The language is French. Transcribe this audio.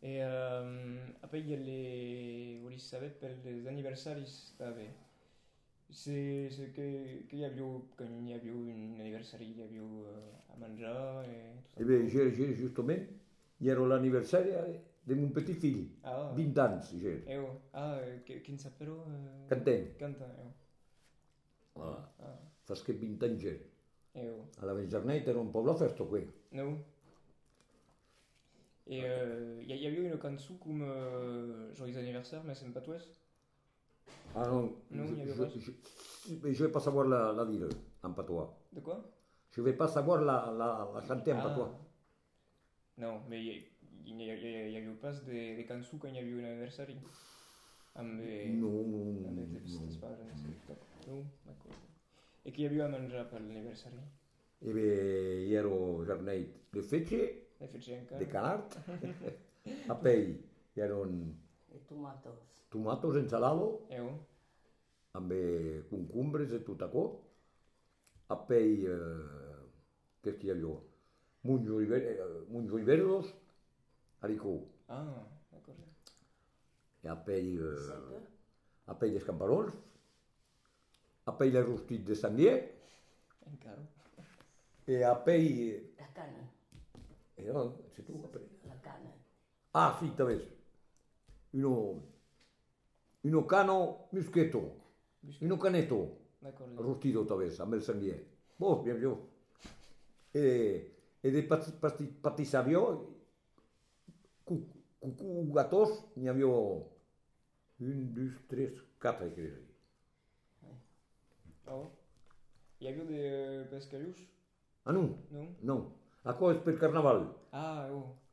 Et après, il y a les, vous le savez, pour les anniversaires, c'est que il y a eu, quand il y a eu un anniversaire, il y a eu à manger et tout ça. Eh bien, justement, hier l'anniversaire de mon petit fils, Ah, 20 ans, j'ai. qui s'appelle Quentin, Quentin, voilà, Ah, fa che 20 anni j'ai. eh. Alla mezzanotte era un po' la festa qui. Non. Et il y a eu une canson comme Joyeux anniversaire, mais c'est pas toi? Ah non, Non, il y avait pas. je vais pas savoir la dire en patois. De quoi? Je vais pas savoir la chanter en patois. Ah, non, mais il y a eu pas des cançons quand il y a eu un anniversaire. Amb, Non, non, amb non, aquestes non. pares, no, d'acord. I què hi havia a menjar per l'aniversari? Eh bien, hier jarnet de fetge, He fet ser de encara? canard, a pell, erano E tomatos. tomatos ensalado, Eu? amb concombres e tot això. A pell, què és que hi havia? Munjos verdos, haricot. Ah, d'acord. E a Seca. pell d'escamparons, a pell de rostit de sanglier, Encara. e a pell... La cana. No, sei tu? La cana. Ah, sì, també. Uno cano muschetto, uno canetto, D'acord. arrostito també, amb el sanglier. Bon, bien, bien. E de patissario, cucú gatos, n'hi havia un, dos, tres, quatre, crec. Oh. Hi havia de pescadors? Ah, non? Non? Non. Això és per carnaval. Ah, oh.